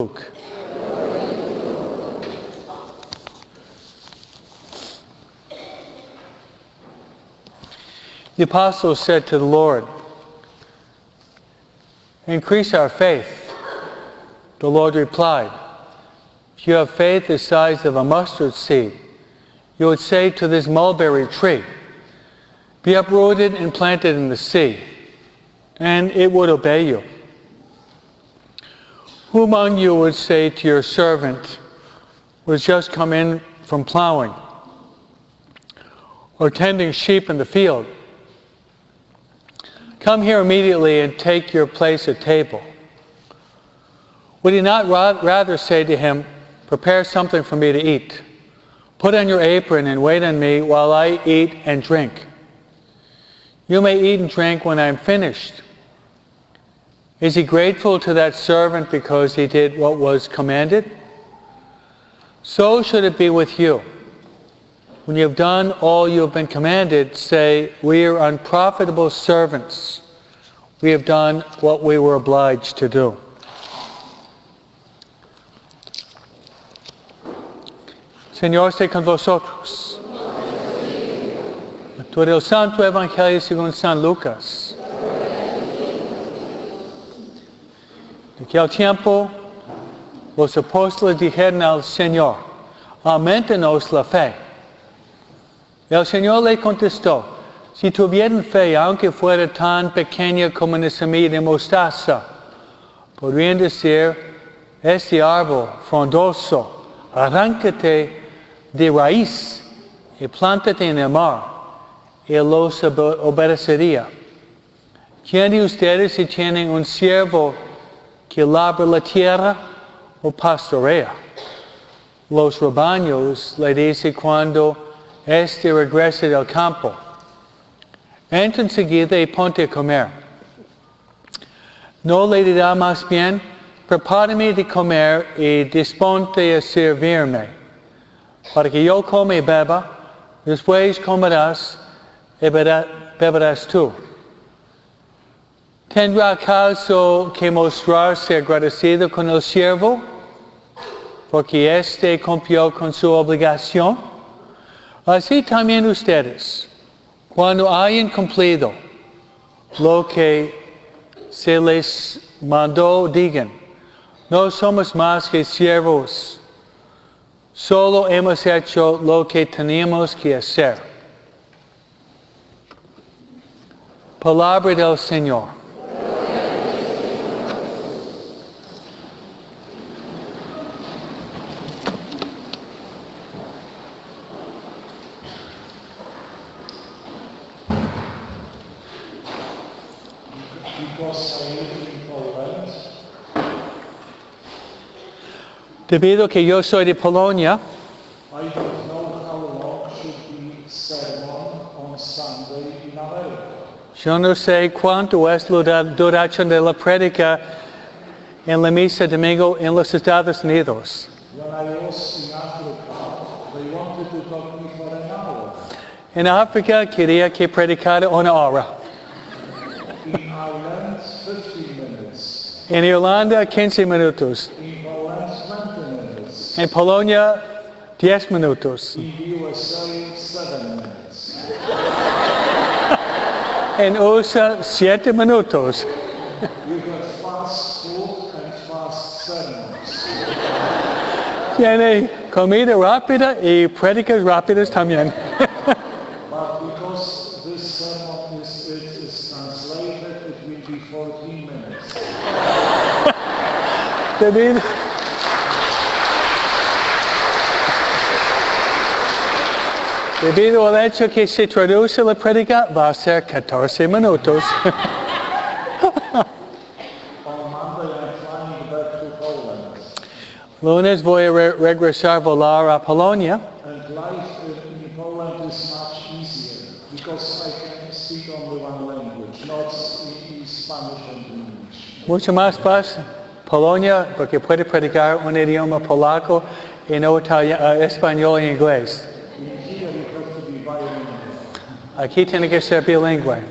Luke. The apostles said to the Lord, "Increase our faith." The Lord replied, "If you have faith the size of a mustard seed, you would say to this mulberry tree, 'Be uprooted and planted in the sea,' and it would obey you. Who among you would say to your servant who has just come in from plowing or tending sheep in the field, 'Come here immediately and take your place at table'? Would he not rather say to him, 'Prepare something for me to eat. Put on your apron and wait on me while I eat and drink. You may eat and drink when I am finished'? Is he grateful to that servant because he did what was commanded? So should it be with you. When you have done all you have been commanded, say, 'We are unprofitable servants. We have done what we were obliged to do.'" Señor esté con vosotros. Lectura del Santo Evangelio según San Lucas. En aquel tiempo, los apóstoles dijeron al Señor, "Aumentanos la fe." El Señor le contestó, "Si tuvieran fe, aunque fuera tan pequeña como una semilla de mostaza, podrían decir, este árbol frondoso, arráncate de raíz y plántate en el mar, y los obedecería. ¿Quién de ustedes, si tienen un siervo que labra la tierra o pastorea los rebaños, le dice cuando éste regrese del campo, entra enseguida y ponte a comer? ¿No le dirá más bien, prepárame de comer y disponte a servirme, para que yo coma y beba, después comerás y beberás tú? ¿Tendrá acaso que mostrarse agradecido con el siervo, porque éste cumplió con su obligación? Así también ustedes, cuando hayan cumplido lo que se les mandó, digan, no somos más que siervos, solo hemos hecho lo que teníamos que hacer. Palabra del Señor. Debido a que yo soy de Polonia, I don't know how long should be sermon on Sunday in America. yo no sé cuánto es la duración de la prédica en la misa domingo en los Estados Unidos. When I was in Africa, they wanted to talk me for an hour. En África quería que predicara una hora. In Ireland, 15 minutes. En Irlanda, 15 minutos. In Poland, 20 minutes. En Polonia, 10 minutos. In the USA, 7 minutes. En USA, 7 minutos. You got fast food and fast sermons. Tiene comida rápida y prédicas rápidas también. But because this sermon is translated, it will be 14 minutes. Debido al hecho que se traduce la prédica, va a ser 14 minutos. On Monday, I'm flying back to Poland. Lunes voy a regresar volar a Polonia. And life in Poland is much easier because I can speak only one language, not in Spanish and English. Mucho más fácil Polonia porque puede predicar un idioma polaco y no español y inglés. In here you have to be bilingual. Aquí tiene que ser bilingüe.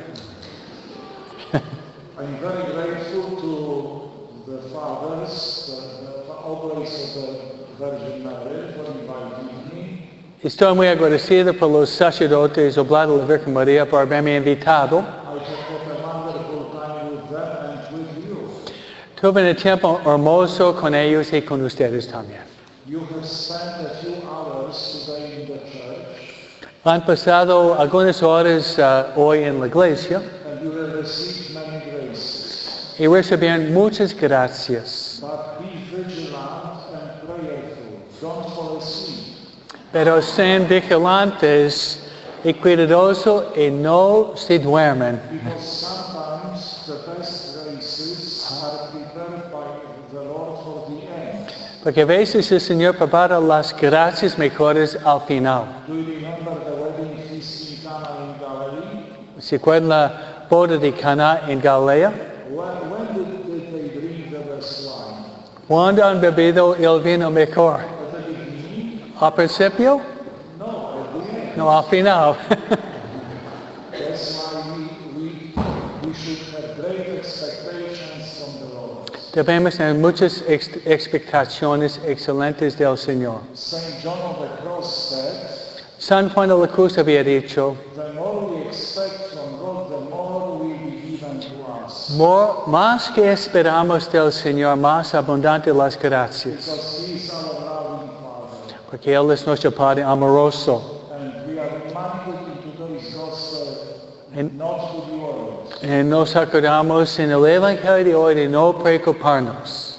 I'm very grateful to the fathers, Oblast of the Virgin Mary for inviting me. Estoy muy agradecido por los sacerdotes Oblado de la Virgen María por haberme invitado. I have had a wonderful time with them and with you. Tuve un tiempo hermoso con ellos y con ustedes también. You have spent a few hours today in the church, Han pasado algunas horas hoy en la iglesia and you have received many graces. y recibieron muchas gracias. But be vigilant and prayerful. Don't fall asleep. Pero sean vigilantes y cuidadosos y no se duermen. Because sometimes the best graces are prepared by the Lord for the end. Porque a veces el Señor prepara las gracias mejores al final. Do you remember the wedding feast in Cana in Galilee? ¿Se acuerdan la boda de Cana en Galilea? When did they drink the best wine? ¿Cuándo han bebido el vino mejor? At the beginning? ¿Al principio? No, at the end. No, al final. That's why we should have great expectations from the Lord. Debemos tener muchas expectaciones excelentes del Señor. Saint John of the Cross said, San Juan de la Cruz había dicho, the more we expect from God, the more will be given to us. más que esperamos del Señor, más abundante las gracias. Because He is our loving Father. Porque Él es nuestro Padre amoroso. And we are reminded in today's Gospel En- not to be worried. Y nos acordamos en el Evangelio de hoy de no preocuparnos.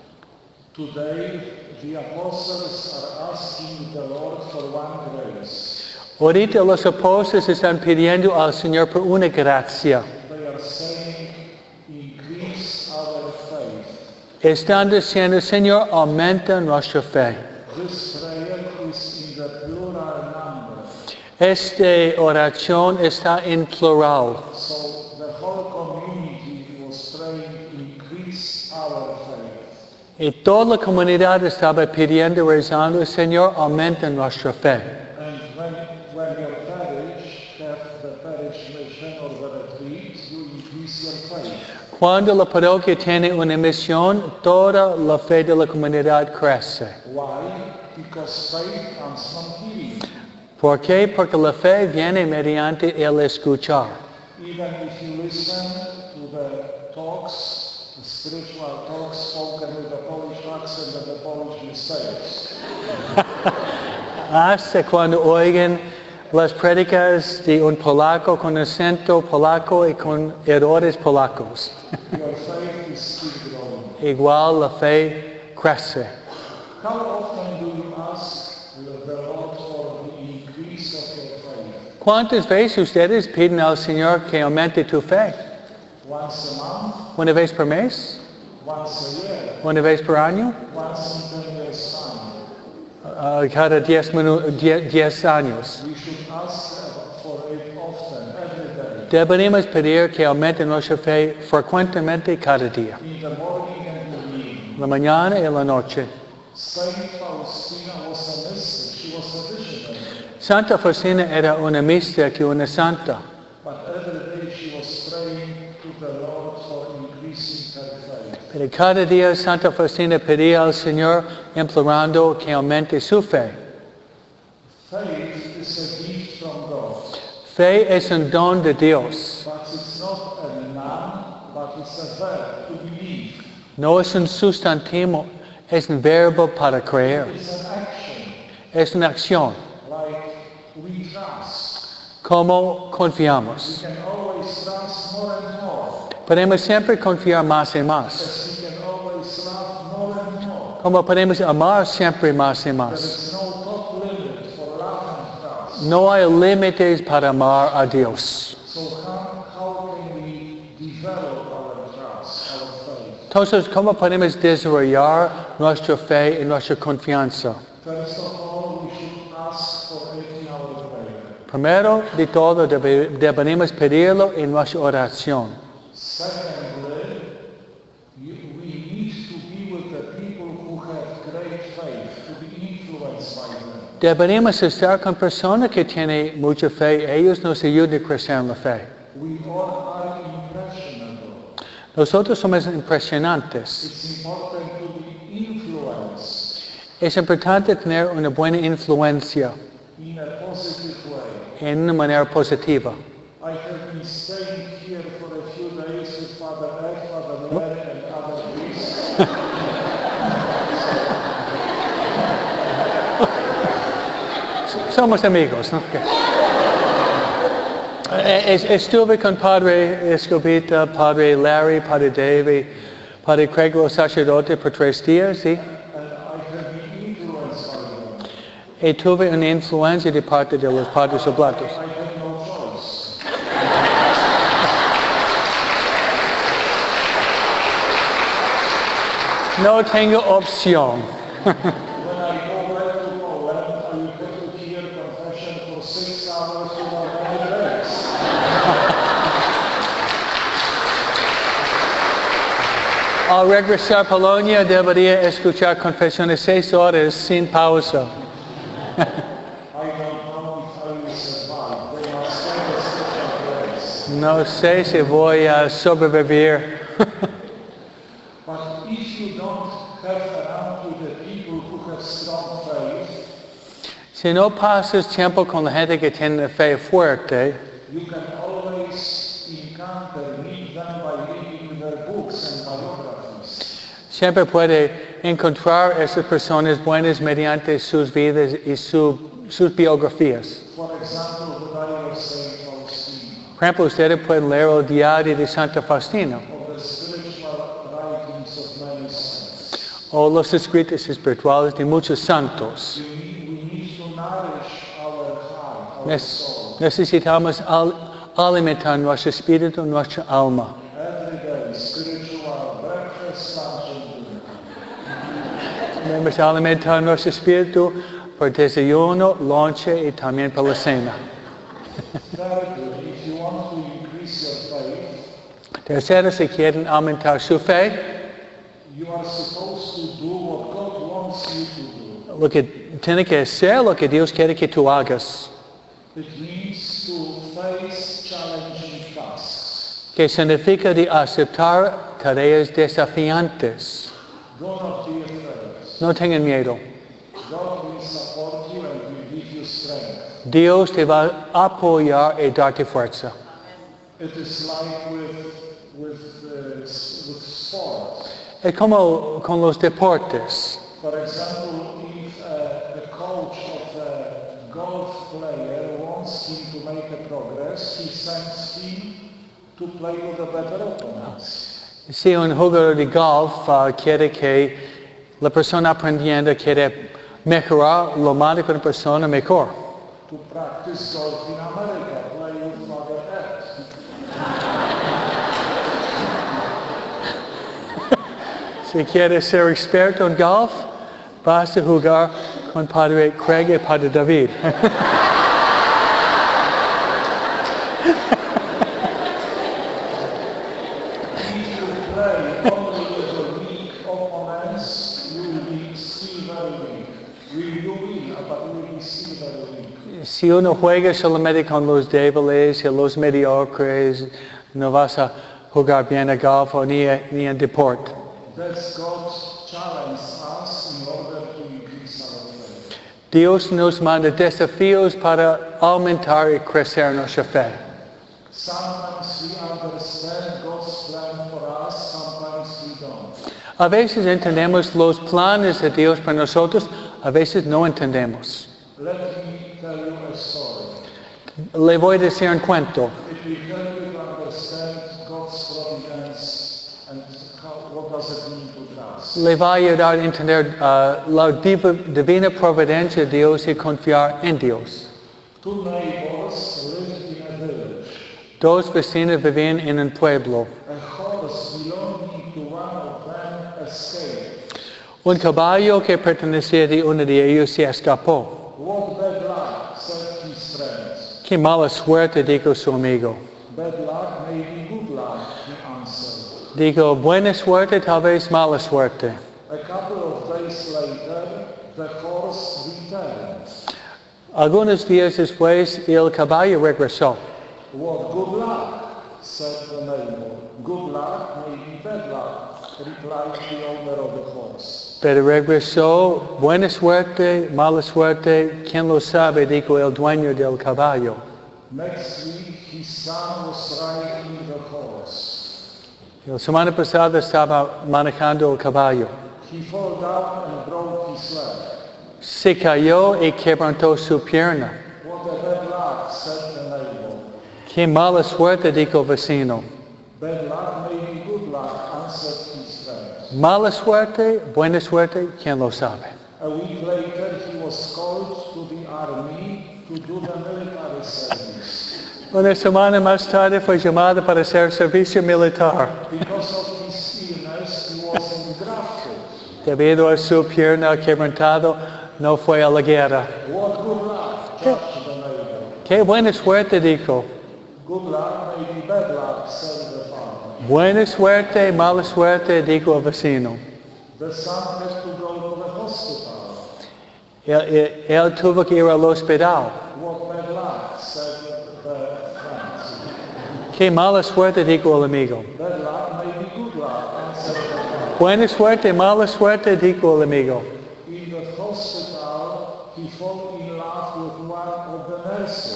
Today, the apostles are asking the Lord for one grace. Ahorita los apóstoles están pidiendo al Señor por una gracia. They are saying, increase our faith. Están diciendo, Señor, aumenta nuestra fe. This prayer is in the plural number. Esta oración está en plural. So the whole community was praying, increase our faith. Y toda la comunidad estaba pidiendo, rezando, Señor, aumenta nuestra fe. And when your parish have the parish mission or the retreat, you increase your faith. Cuando la parroquia tiene una misión, toda la fe de la comunidad crece. Why? Because faith comes from hearing. ¿Por qué? Porque la fe viene mediante el escuchar. Even if you listen to the talks, the spiritual talks spoken with the Polish accent and the Polish mistakes. Hasta cuando oigan las prédicas de un polaco con acento polaco y con errores polacos. Your faith is still growing. Igual la fe crece. How often do you ask the Lord for the increase of your faith? ¿Cuántas veces ustedes piden al Señor que aumente tu fe? Once a month? ¿Una vez por mes? Once a year? ¿Una vez por año? Once in 10 years' time? Cada 10 años. We should ask for it often, every day. Deberíamos pedir que aumente nuestra fe frecuentemente cada día. In the morning and evening. La mañana y la noche. Saint Faustina was a mystic. She was a visionary. Santa Faustina era una mística, una santa. But every day she was praying to the Lord for increasing her faith. Pero cada día Santa Faustina pedía al Señor implorando que aumente su fe. Faith is a gift from God. Fe es un don de Dios. But it's not a noun, but it's a verb, to believe. No es un sustantivo, es un verbo para creer. It's an action, Es una acción. like we trust. ¿Cómo We confiamos? can always trust more and more. Podemos siempre confiar más y más. As we can always love more and more. Como podemos amar siempre más y There más. is no top limit for love and trust. No hay límites para amar a Dios. So how can we develop our trust, our faith? Entonces, ¿cómo podemos desarrollar nuestra fe y nuestra confianza? First of all, we should ask for it in our prayer. Primero de todo, debemos pedirlo en nuestra oración. Secondly, we need to be with the people who have great faith, to be influenced by them. Deberíamos estar con personas que tienen mucha fe. Ellos nos ayudan a crecer en la fe. We all are impressionable. Nosotros somos impresionantes. It's important to be influenced influence Es importante tener una buena influencia in a positive way. en una manera positiva. I have been staying here for a few days with Father Ed, Father Larry, and other priests. Somos amigos, ¿no? Estuve con Padre Escobita, Padre Larry, Padre David, Padre Craig, los sacerdotes por 3 días, ¿sí? And I have been influenced by them. Y tuve una influencia de parte de los Padres Oblatos. I had no choice. No tengo opción. When I go back to Poland, I will have to hear confession for 6 hours without any breaks. Al regresar a Polonia debería escuchar confesiones 6 horas sin pausa. I don't know if I will survive. They must send a special grace. No sé si voy a sobrevivir. But if you don't have around you the people who have strong faith, Si no pasas tiempo con la gente que tiene fe fuerte, you can always meet them by reading their books and biographies. siempre puede encontrar a esas personas buenas mediante sus vidas y sus biografías. For example, the diary of Saint Faustina, Por ejemplo, ustedes pueden leer el diario de Santa Faustina of the spiritual writings of many saints. o los escritos espirituales de muchos santos. We need to nourish our heart, our soul, Necesitamos alimentar nuestro espíritu, nuestra alma. every day, spiritual breakfast, lunch, and dinner. Debemos alimentar nuestro espíritu por desayuno, lonche y también por la cena. Very good. If you want to increase your faith, Tercero, si quieren aumentar su fe, you are supposed to do what God wants you to do. lo que tiene que hacer lo que Dios quiere que tú hagas, It means to face challenging tasks. que significa de aceptar tareas desafiantes. Do not be afraid. No tengan miedo. God will support you and will give you strength. Dios te va a apoyar y darte fuerza. It is like with sports. Es como con los deportes. For example, if the coach of a golf player wants him to make a progress, he sends him to play with the better opponents. Si un jugador de golf quiere que la persona aprendiendo quiere mejorar lo más de una persona mejor. To practice golf in America, play with Father Ed. Si quieres ser experto en golf, vas a jugar con Padre Craig y Padre David. If you play only with the weak opponents, you will be still very weak. You win, but you will be still very weak. Si uno juega solamente con los débiles y los mediocres, no vas a jugar bien a golf o ni en deporte. That's God's challenge us in order to increase our faith. Dios nos manda desafíos para aumentar y crecer nuestra fe. Sometimes we understand God's plan for us, sometimes we don't. A veces entendemos los planes de Dios para nosotros, a veces no entendemos. Let me tell you a story. Le voy a decir un cuento. It will help you to understand God's providence and what does it mean to trust. Le va a ayudar a entender la divina providencia de Dios y confiar en Dios. Two neighbors lived in a village. Dos vecinos vivían en un pueblo. A horse belonging to one of them escaped. Un caballo que pertenecía a uno de ellos se escapó. What bad luck, said his friend. Qué mala suerte, dijo su amigo. Bad luck may be good luck, he answered. Dijo, buena suerte, tal vez mala suerte. A couple of days later, the horse returned. Algunos días después, el caballo regresó. What good luck, said the neighbor. Good luck may be bad luck, replied the owner of the horse. Pero regresó, buena suerte, mala suerte, ¿quién lo sabe? Dijo el dueño del caballo. Next week, his son was riding the horse. La semana pasada estaba manejando el caballo. He fell down and broke his leg. Se cayó y quebrantó su pierna. What a bad luck, said the neighbor. Qué mala suerte, dijo el vecino. Bad luck may be good luck, answered his friend. Mala suerte, buena suerte, ¿quién lo sabe? A week later, he was called to the army to do the military service. Una semana más tarde fue llamado para hacer servicio militar. Because of his illness, he was engrafted. Debido a su pierna quebrantado, no fue a la guerra. What good luck, judged the neighbor. Qué buena suerte, dijo. Good luck may be bad luck, said the father. Buena suerte, mala suerte, dijo el vecino. The son had to go to the hospital. Él tuvo que ir al hospital. What bad luck, said the friend. Qué mala suerte, dijo el amigo. Bad luck may be good luck, answered the father. Buena suerte, mala suerte, dijo el amigo. In the hospital, he fell in love with one of the nurses.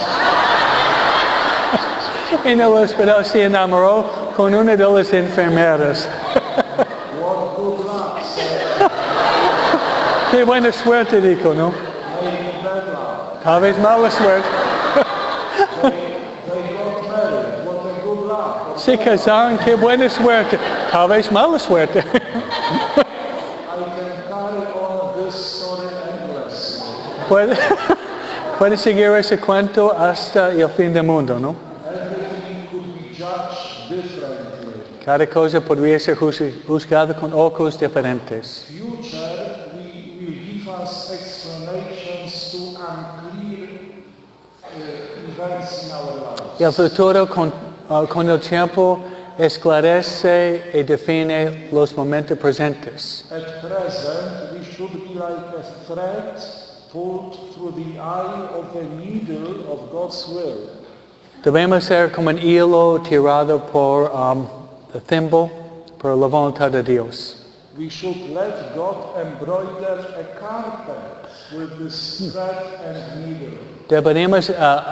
En el hospital se enamoró con una de las enfermeras. What good luck, said Qué buena suerte, dijo, ¿no? maybe bad luck. Tal vez mala suerte. They got married. What a good luck. Se casaron, qué buena suerte. Tal vez mala suerte. I can carry on this story endlessly. Puede seguir ese cuento hasta el fin del mundo, ¿no? Everything could be judged differently. Cada cosa podría ser juzgada con ojos diferentes. Future will give us explanations to unclear events in our lives. El futuro con el tiempo esclarece y define los momentos presentes. At present, we should be like a thread pulled through the eye of the needle of God's will. Debemos ser como un hilo tirado por el thimble, por la voluntad de Dios. We should let God embroider a carpet with this thread and needle. Debemos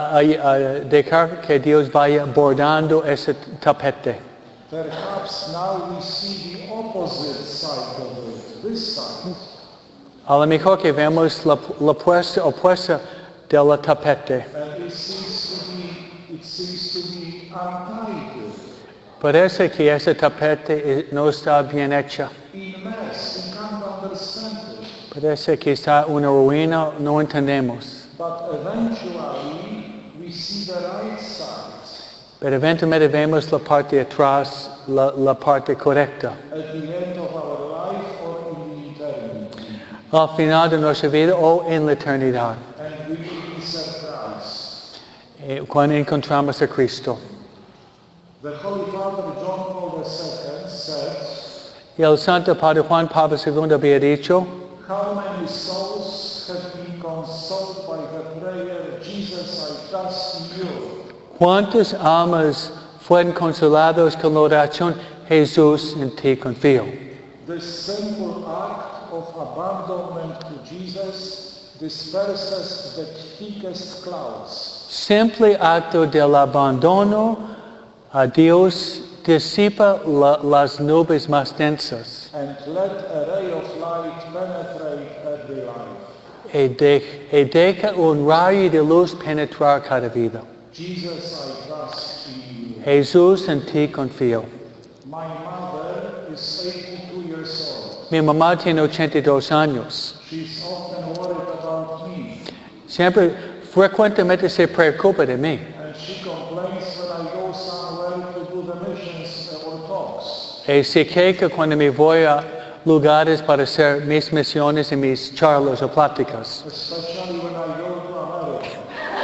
dejar que Dios vaya bordando ese tapete. Perhaps now we see the opposite side of it, this side. A lo mejor que vemos la puesta opuesta del tapete. And it seems to be untidy, Parece que ese tapete no está bien hecho. in mess, we can't understand it. Parece que está una ruina, no entendemos. But eventually we see the right side. Pero eventualmente vemos la parte de atrás, la parte correcta. At the end of our life or in the eternity. Al final de nuestra vida o en la eternidad. And we will be surprised. Cuando encontramos a Cristo. The Holy Father John Paul II said, Y el Santo Padre Juan Pablo II había dicho, how many souls have been consoled by the prayer, Jesus, I trust in you. ¿cuántas almas fueron consolados con la oración, Jesús, en ti confío? This simple act of abandonment to Jesus disperses the thickest clouds. Simple acto del abandono a Dios disipa las nubes más densas And let a ray of light penetrate every life. y deja un rayo de luz penetrar cada vida. Jesus, I trust in you. Jesús, en ti confío. My mother is 82 years old. Mi mamá tiene 82 años. She's often worried about me. Frecuentemente se preocupa de mí. And she complains when I go somewhere to do the missions or talks. Y se queja cuando me voy a lugares para hacer mis misiones y mis charlas o pláticas. Especially when I go to America.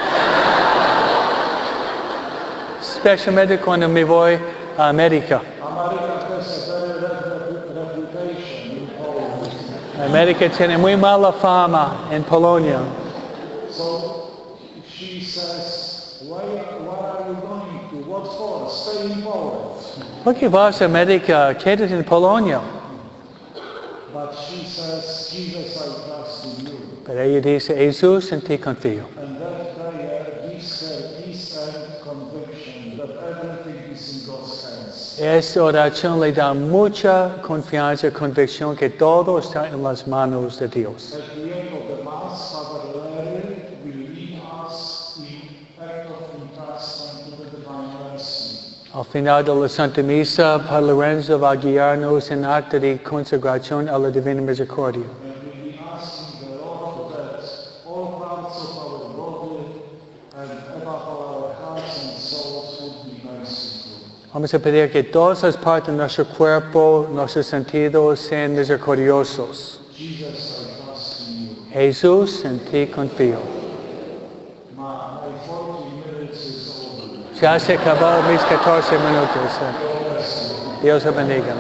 Especialmente cuando me voy a América. America has a very bad reputation in Poland. América tiene muy mala fama en Polonia. So she says, why are you going to? What for? Stay in Poland. ¿Por qué vas a América? Quédate en Polonia. But she says, Jesus, I trust in you. Pero ella dice, Jesús, en ti confío. And that prayer gives her peace and conviction that everything is in God's hands. Esta oración le da mucha confianza y convicción que todo está en las manos de Dios. At the end of the Mass, Father Larry will lead us in act of entrustment to the Divine Mercy. Al final de la Santa Misa, Padre Lorenzo va a guiarnos en acto de consagración a la Divina Misericordia. And we'll be asking the Lord that all parts of our body and above our hearts and souls would be merciful. Vamos a pedir que todas las partes de nuestro cuerpo, nuestros sentidos sean misericordiosos. Jesus, I trust in you. Jesús, en ti confío. My 40 minutes is over. Ya se acabaron mis 14 minutos. God bless you. Dios te bendiga.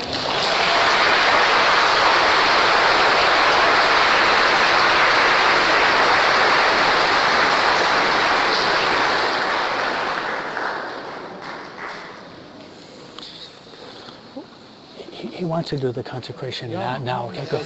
He wants to do the consecration now. Okay, go.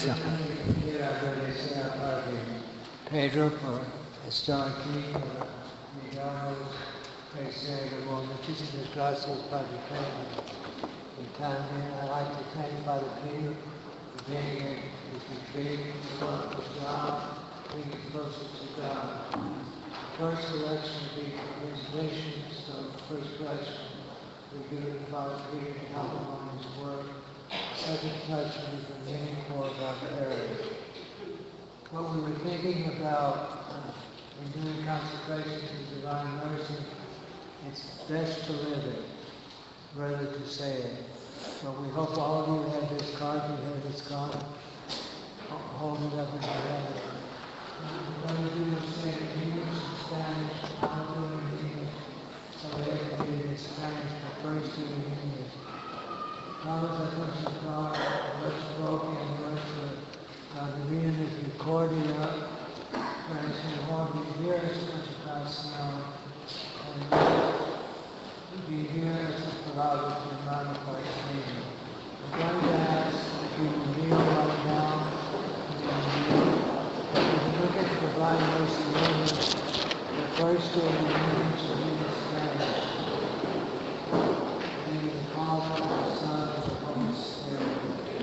Pedro por estar aquí, miramos, deseamos muchísimas gracias, Padre Pedro. Y también I'd like to thank Father Peter for being here with the faith, love of God, being closer to God. First election will be for installation, so first election we give it to Father Peter to help him on his work. Second election will be for many more of our parish. What we were thinking about in doing consecration to Divine Mercy, it's best to live it rather to say it. So we hope all of you have this card, you have this card, hold it up in your hand. We're going to do say it in English and Spanish, I'll do it in English, so they can do it in Spanish, but first do it in English. Vamos a consultar nuestro propio y nuestro la Divina Misericordia, para el Señor vivir esta situación y vivir estas palabras de hermano para el Señor. I'm going to ask if you can kneel right now, if you can look at the Divine Mercy image, the first day of the image of the Spanish. In the Father, the Son, and the Holy Spirit.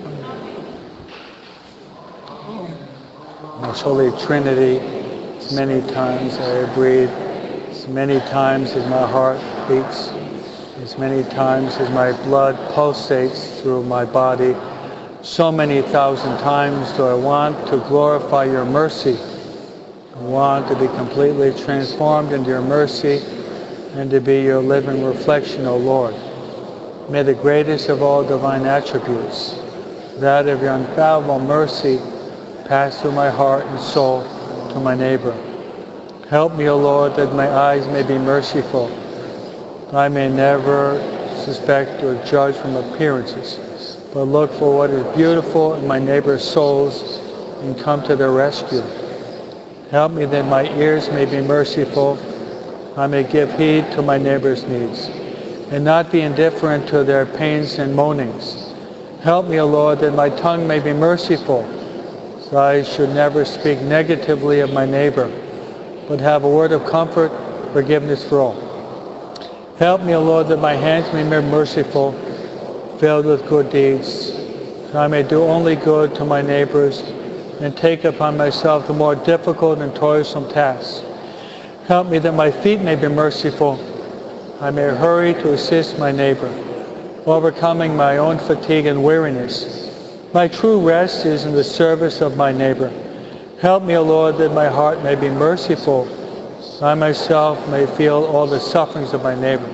Most Holy Trinity, as many times I breathe, as many times as my heart beats, as many times as my blood pulsates through my body, so many thousand times do I want to glorify your mercy. I want to be completely transformed into your mercy and to be your living reflection, O Lord. May the greatest of all divine attributes, that of your unfathomable mercy, pass through my heart and soul to my neighbor. Help me, O Lord, that my eyes may be merciful, that I may never suspect or judge from appearances, but look for what is beautiful in my neighbor's souls and come to their rescue. Help me that my ears may be merciful, I may give heed to my neighbor's needs, and not be indifferent to their pains and moanings. Help me, O Lord, that my tongue may be merciful, so I should never speak negatively of my neighbor, but have a word of comfort, forgiveness for all. Help me, O Lord, that my hands may be merciful, filled with good deeds, so I may do only good to my neighbors and take upon myself the more difficult and toilsome tasks. Help me that my feet may be merciful, I may hurry to assist my neighbor, overcoming my own fatigue and weariness. My true rest is in the service of my neighbor. Help me, O Lord, that my heart may be merciful, I myself may feel all the sufferings of my neighbor.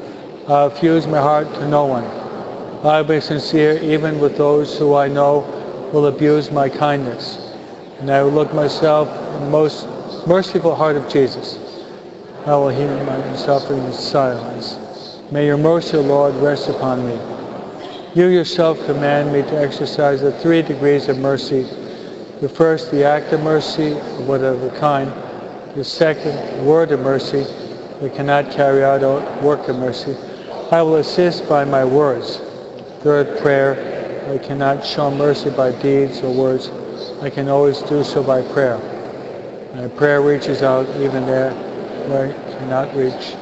I refuse my heart to no one. I will be sincere even with those who I know will abuse my kindness. And I will look myself in the most merciful heart of Jesus. I will hear my suffering in silence. May your mercy, O Lord, rest upon me. You yourself command me to exercise the 3 degrees of mercy. The first, the act of mercy, of whatever kind. The second, word of mercy. We cannot carry out a work of mercy. I will assist by my words. Third, prayer. I cannot show mercy by deeds or words. I can always do so by prayer. My prayer reaches out even there where I cannot reach.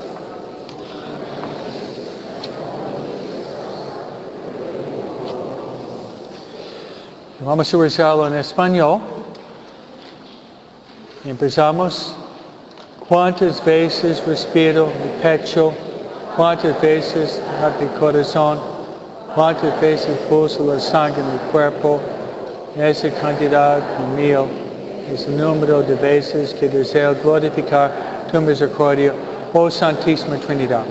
Vamos a rezarlo en español. Empezamos. ¿Cuántas veces respiro mi pecho? ¿Cuántas veces late mi corazón? ¿Cuántas veces pulsa la sangre en mi cuerpo? Esa cantidad por 1000 es el número de veces que deseo glorificar tu misericordia, oh Santísima Trinidad.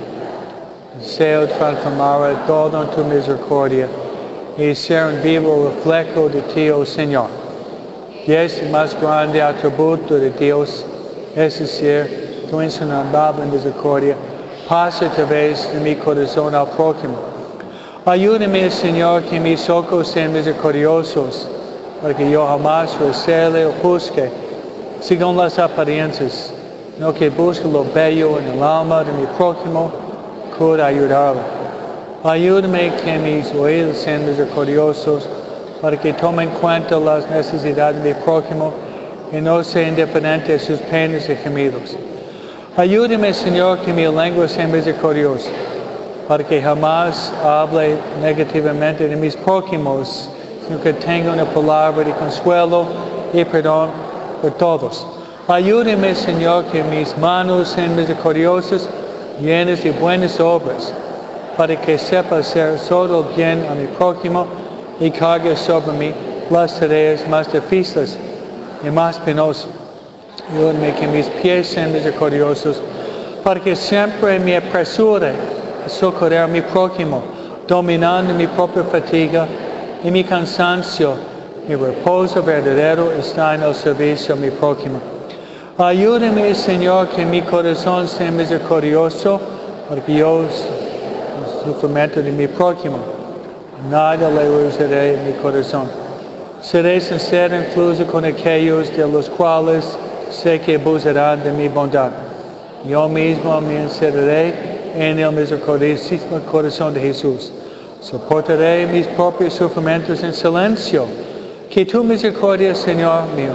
Deseo transformar todo en tu misericordia y ser un vivo reflejo de ti, oh Señor. Y es el más grande atributo de Dios, es decir, tu insondable misericordia, pasa a través de mi corazón al prójimo. Ayúdame, Señor, que mis ojos sean misericordiosos, para que yo jamás recele o juzgue según las apariencias, no que busque lo bello en el alma de mi prójimo, pueda ayudarlo. Ayúdame que mis oídos sean misericordiosos, para que tome en cuenta las necesidades de mi prójimo y no sea indiferente a sus penas y gemidos. Ayúdame, Señor, que mi lengua sea misericordiosa, para que jamás hable negativamente de mis prójimos, sino que tenga una palabra de consuelo y perdón por todos. Ayúdame, Señor, que mis manos sean misericordiosas, llenas de buenas obras, para que sepa hacer todo el bien a mi prójimo y cargue sobre mí las tareas más difíciles y más penosas. Ayúdame que mis pies sean misericordiosos, para que siempre me apresure a socorrer a mi prójimo, dominando mi propia fatiga y mi cansancio. Mi reposo verdadero está en el servicio a mi prójimo. Ayúdame, Señor, que mi corazón sea misericordioso, para que yo el sufrimiento de mi prójimo nada le rehuiré en mi corazón. Seré sincero incluso con aquellos de los cuales sé que abusarán de mi bondad. Yo mismo me encerraré en el misericordiosísimo corazón de Jesús. Soportaré mis propios sufrimientos en silencio. Que tu misericordia, Señor mío,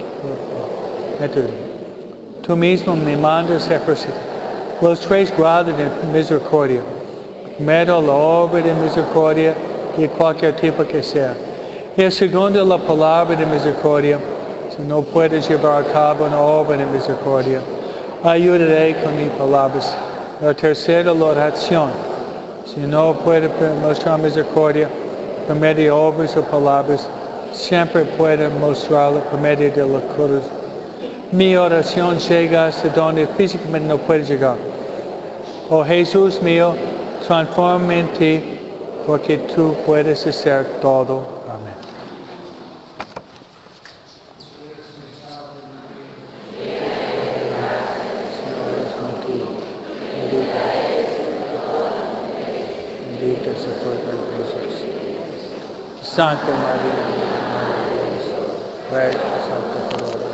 tú mismo me mandas ejercitar los 3 grados de misericordia. Primero, la obra de misericordia de cualquier tipo que sea. Y el segundo, la palabra de misericordia. Si no puedes llevar a cabo una obra de misericordia, ayudaré con mis palabras. La tercera, la oración. Si no puede mostrar misericordia por medio de obras o palabras, siempre puede mostrarlo por medio de la cruz. Mi oración llega hasta donde físicamente no puede llegar. Oh Jesús mío, transforma en ti, porque tú puedes hacer todo. Amén. Bendita sea tu Jesús. Santa María, Madre de Dios, ruega por nosotros.